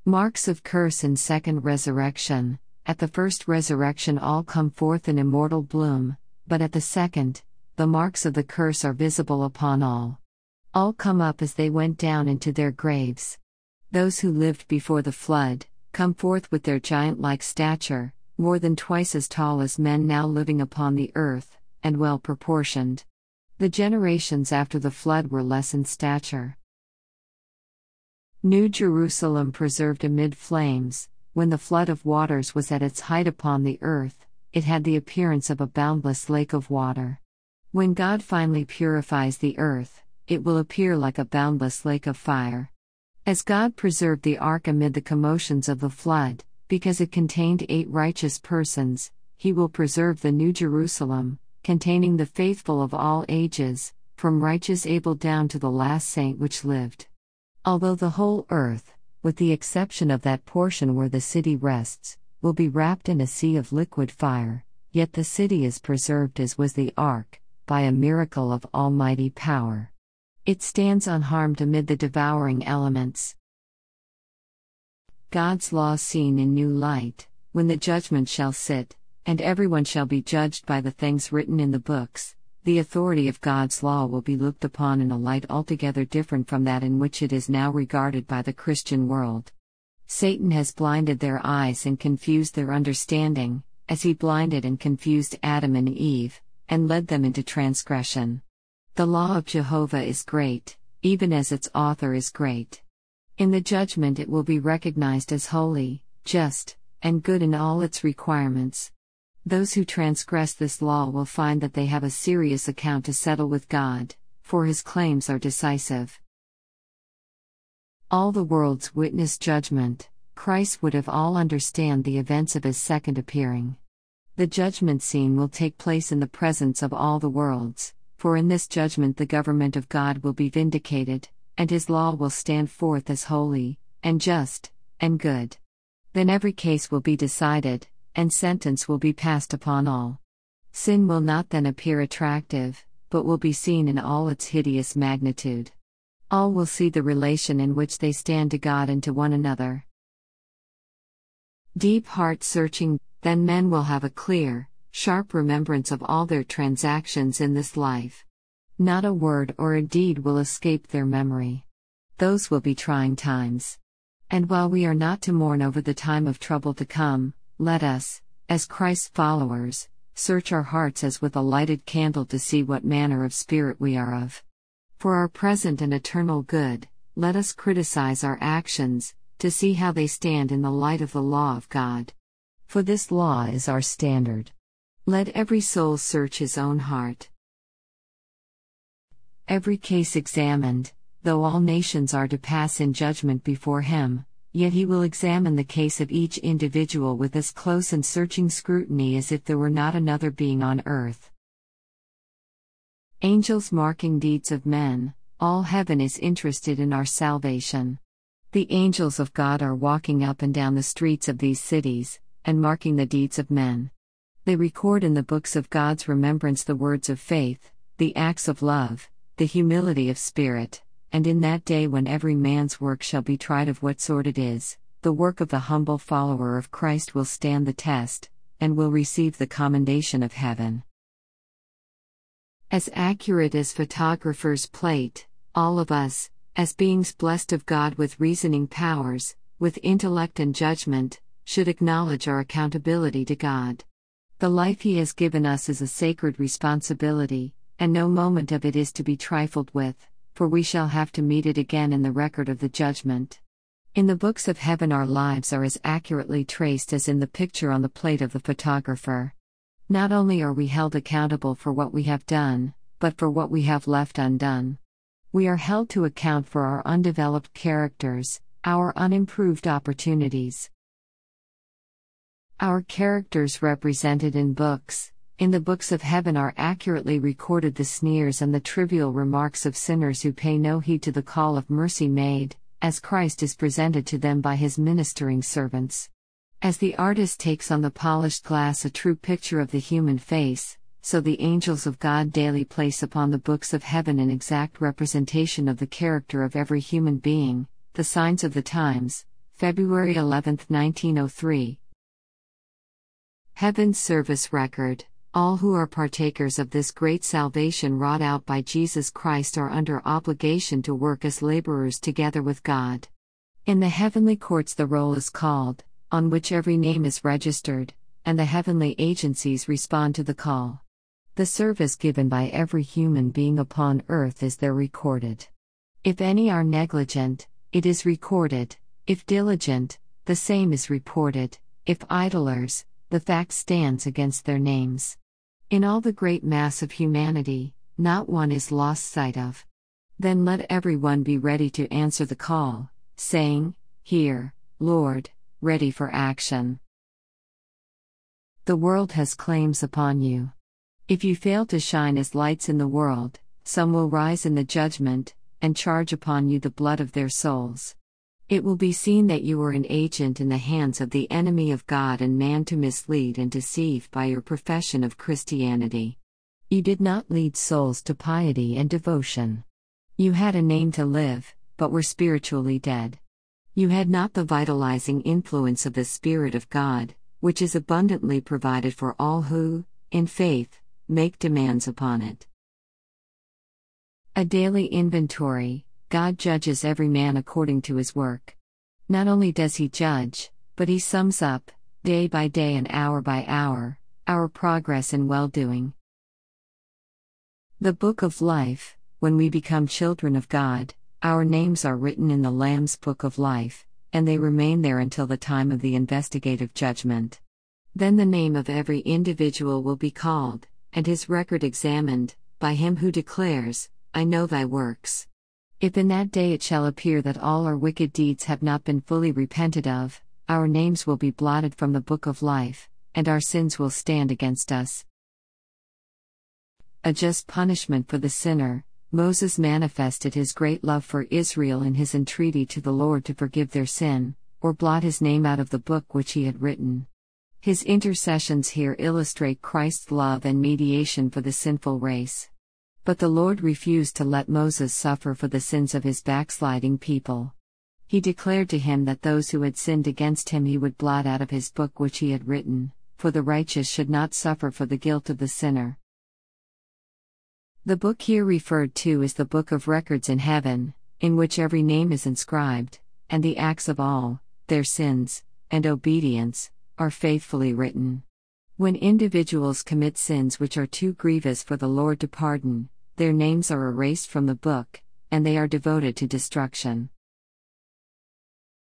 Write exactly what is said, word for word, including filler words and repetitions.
Marks of curse in second resurrection. At the first resurrection all come forth in immortal bloom, but at the second, the marks of the curse are visible upon all. All come up as they went down into their graves. Those who lived before the flood, come forth with their giant-like stature, more than twice as tall as men now living upon the earth, and well proportioned. The generations after the flood were less in stature. New Jerusalem preserved amid flames. When the flood of waters was at its height upon the earth, it had the appearance of a boundless lake of water. When God finally purifies the earth, it will appear like a boundless lake of fire. As God preserved the ark amid the commotions of the flood, because it contained eight righteous persons, He will preserve the New Jerusalem, containing the faithful of all ages, from righteous Abel down to the last saint which lived. Although the whole earth, with the exception of that portion where the city rests, will be wrapped in a sea of liquid fire, yet the city is preserved as was the ark, by a miracle of almighty power. It stands unharmed amid the devouring elements. God's law seen in new light. When the judgment shall sit, and everyone shall be judged by the things written in the books, the authority of God's law will be looked upon in a light altogether different from that in which it is now regarded by the Christian world. Satan has blinded their eyes and confused their understanding, as he blinded and confused Adam and Eve, and led them into transgression. The law of Jehovah is great, even as its author is great. In the judgment it will be recognized as holy, just, and good in all its requirements. Those who transgress this law will find that they have a serious account to settle with God, for His claims are decisive. All the world's witness judgment. Christ would have all understand the events of His second appearing. The judgment scene will take place in the presence of all the worlds, for in this judgment the government of God will be vindicated, and His law will stand forth as holy, and just, and good. Then every case will be decided, and sentence will be passed upon all. Sin will not then appear attractive, but will be seen in all its hideous magnitude. All will see the relation in which they stand to God and to one another. Deep heart-searching. Then men will have a clear, sharp remembrance of all their transactions in this life. Not a word or a deed will escape their memory. Those will be trying times. And while we are not to mourn over the time of trouble to come, let us, as Christ's followers, search our hearts as with a lighted candle to see what manner of spirit we are of. For our present and eternal good, let us criticize our actions, to see how they stand in the light of the law of God. For this law is our standard. Let every soul search his own heart. Every case examined. Though all nations are to pass in judgment before Him, yet He will examine the case of each individual with as close and searching scrutiny as if there were not another being on earth. Angels marking deeds of men. All heaven is interested in our salvation. The angels of God are walking up and down the streets of these cities, and marking the deeds of men. They record in the books of God's remembrance the words of faith, the acts of love, the humility of spirit. And in that day when every man's work shall be tried of what sort it is, the work of the humble follower of Christ will stand the test, and will receive the commendation of heaven. As accurate as photographer's plate, all of us, as beings blessed of God with reasoning powers, with intellect and judgment, should acknowledge our accountability to God. The life He has given us is a sacred responsibility, and no moment of it is to be trifled with, for we shall have to meet it again in the record of the judgment. In the books of heaven our lives are as accurately traced as in the picture on the plate of the photographer. Not only are we held accountable for what we have done, but for what we have left undone. We are held to account for our undeveloped characters, our unimproved opportunities. Our characters represented in books. In the books of heaven are accurately recorded the sneers and the trivial remarks of sinners who pay no heed to the call of mercy made, as Christ is presented to them by His ministering servants. As the artist takes on the polished glass a true picture of the human face, so the angels of God daily place upon the books of heaven an exact representation of the character of every human being, the signs of the times, February eleventh, nineteen oh three. Heaven's Service Record. All who are partakers of this great salvation wrought out by Jesus Christ are under obligation to work as laborers together with God. In the heavenly courts the roll is called, on which every name is registered, and the heavenly agencies respond to the call. The service given by every human being upon earth is there recorded. If any are negligent, it is recorded; if diligent, the same is reported; if idlers, the fact stands against their names. In all the great mass of humanity, not one is lost sight of. Then let every one be ready to answer the call, saying, "Here, Lord," ready for action. The world has claims upon you. If you fail to shine as lights in the world, some will rise in the judgment, and charge upon you the blood of their souls. It will be seen that you were an agent in the hands of the enemy of God and man to mislead and deceive by your profession of Christianity. You did not lead souls to piety and devotion. You had a name to live, but were spiritually dead. You had not the vitalizing influence of the Spirit of God, which is abundantly provided for all who, in faith, make demands upon it. A daily inventory. God judges every man according to his work. Not only does he judge, but he sums up, day by day and hour by hour, our progress in well-doing. The Book of Life. When we become children of God, our names are written in the Lamb's Book of Life, and they remain there until the time of the investigative judgment. Then the name of every individual will be called, and his record examined, by him who declares, "I know thy works." If in that day it shall appear that all our wicked deeds have not been fully repented of, our names will be blotted from the book of life, and our sins will stand against us. A just punishment for the sinner. Moses manifested his great love for Israel in his entreaty to the Lord to forgive their sin, or blot his name out of the book which he had written. His intercessions here illustrate Christ's love and mediation for the sinful race. But the Lord refused to let Moses suffer for the sins of his backsliding people. He declared to him that those who had sinned against him he would blot out of his book which he had written, for the righteous should not suffer for the guilt of the sinner. The book here referred to is the book of records in heaven, in which every name is inscribed, and the acts of all, their sins, and obedience, are faithfully written. When individuals commit sins which are too grievous for the Lord to pardon, their names are erased from the book, and they are devoted to destruction.